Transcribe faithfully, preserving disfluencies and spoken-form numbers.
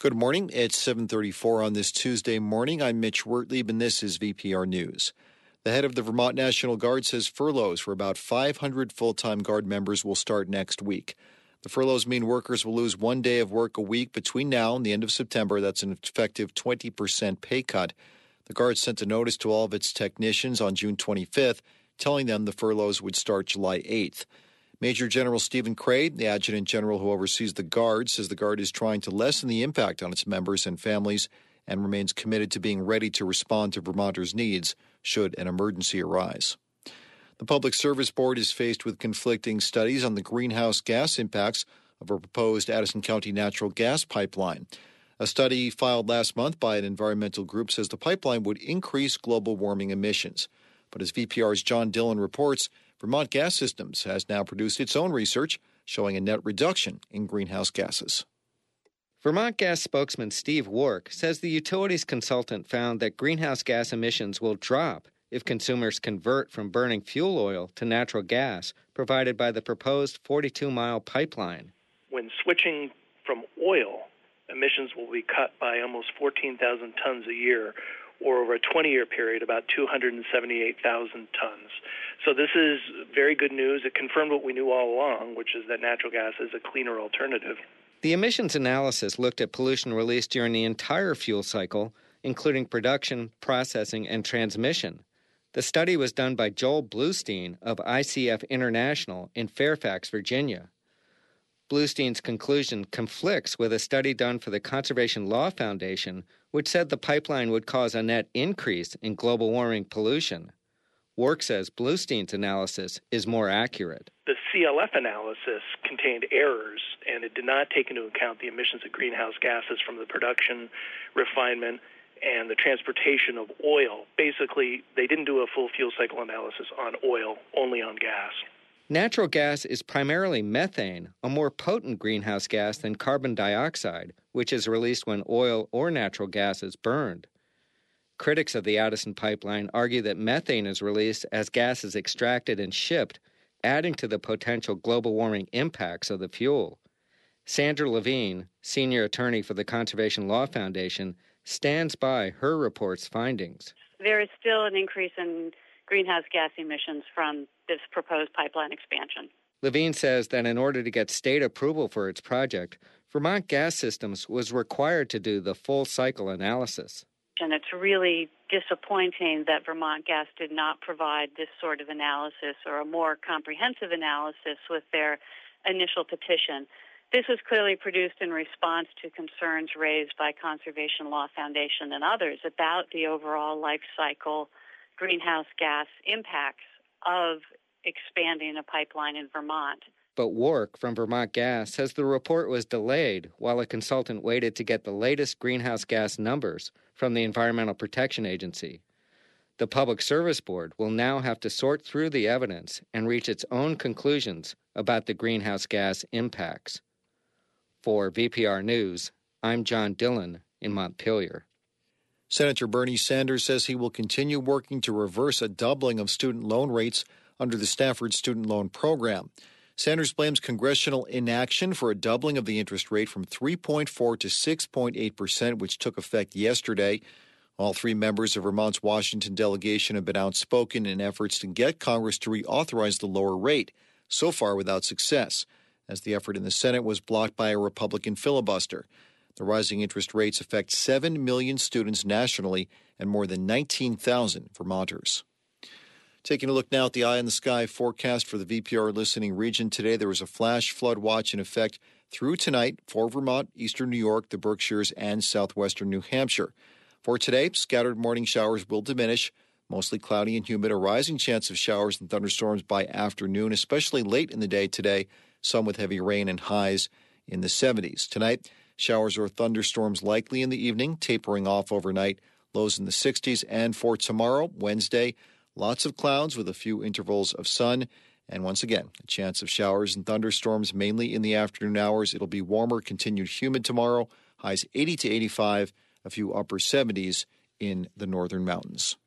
Good morning. It's seven thirty-four on this Tuesday morning. I'm Mitch Wertlieb, and this is V P R News. The head of the Vermont National Guard says furloughs for about five hundred full-time Guard members will start next week. The furloughs mean workers will lose one day of work a week between now and the end of September. That's an effective twenty percent pay cut. The Guard sent a notice to all of its technicians on June twenty-fifth, telling them the furloughs would start July eighth. Major General Stephen Craig, the Adjutant General who oversees the Guard, says the Guard is trying to lessen the impact on its members and families and remains committed to being ready to respond to Vermonters' needs should an emergency arise. The Public Service Board is faced with conflicting studies on the greenhouse gas impacts of a proposed Addison County natural gas pipeline. A study filed last month by an environmental group says the pipeline would increase global warming emissions. But as V P R's John Dillon reports, Vermont Gas Systems has now produced its own research showing a net reduction in greenhouse gases. Vermont Gas spokesman Steve Wark says the utilities consultant found that greenhouse gas emissions will drop if consumers convert from burning fuel oil to natural gas provided by the proposed forty-two mile pipeline. When switching from oil, emissions will be cut by almost fourteen thousand tons a year, or over a twenty-year period, about two hundred seventy-eight thousand tons. So this is very good news. It confirmed what we knew all along, which is that natural gas is a cleaner alternative. The emissions analysis looked at pollution released during the entire fuel cycle, including production, processing, and transmission. The study was done by Joel Bluestein of I C F International in Fairfax, Virginia. Bluestein's conclusion conflicts with a study done for the Conservation Law Foundation, which said the pipeline would cause a net increase in global warming pollution. Wark says Bluestein's analysis is more accurate. The C L F analysis contained errors, and it did not take into account the emissions of greenhouse gases from the production, refinement, and the transportation of oil. Basically, they didn't do a full fuel cycle analysis on oil, only on gas. Natural gas is primarily methane, a more potent greenhouse gas than carbon dioxide, which is released when oil or natural gas is burned. Critics of the Addison pipeline argue that methane is released as gas is extracted and shipped, adding to the potential global warming impacts of the fuel. Sandra Levine, senior attorney for the Conservation Law Foundation, stands by her report's findings. There is still an increase in greenhouse gas emissions from this proposed pipeline expansion. Levine says that in order to get state approval for its project, Vermont Gas Systems was required to do the full cycle analysis. And it's really disappointing that Vermont Gas did not provide this sort of analysis or a more comprehensive analysis with their initial petition. This was clearly produced in response to concerns raised by Conservation Law Foundation and others about the overall life cycle greenhouse gas impacts of expanding a pipeline in Vermont. But Wark from Vermont Gas says the report was delayed while a consultant waited to get the latest greenhouse gas numbers from the Environmental Protection Agency. The Public Service Board will now have to sort through the evidence and reach its own conclusions about the greenhouse gas impacts. For V P R News, I'm John Dillon in Montpelier. Senator Bernie Sanders says he will continue working to reverse a doubling of student loan rates under the Stafford Student Loan Program. Sanders blames congressional inaction for a doubling of the interest rate from three point four to six point eight percent, which took effect yesterday. All three members of Vermont's Washington delegation have been outspoken in efforts to get Congress to reauthorize the lower rate, so far without success, as the effort in the Senate was blocked by a Republican filibuster. The rising interest rates affect seven million students nationally and more than nineteen thousand Vermonters. Taking a look now at the eye in the sky forecast for the V P R listening region today, there is a flash flood watch in effect through tonight for Vermont, eastern New York, the Berkshires, and southwestern New Hampshire. For today, scattered morning showers will diminish, mostly cloudy and humid, a rising chance of showers and thunderstorms by afternoon, especially late in the day today, some with heavy rain and highs in the seventies. Tonight, showers or thunderstorms likely in the evening, tapering off overnight, lows in the sixties. And for tomorrow, Wednesday, lots of clouds with a few intervals of sun. And once again, a chance of showers and thunderstorms mainly in the afternoon hours. It'll be warmer, continued humid tomorrow, highs eighty to eighty-five, a few upper seventies in the northern mountains.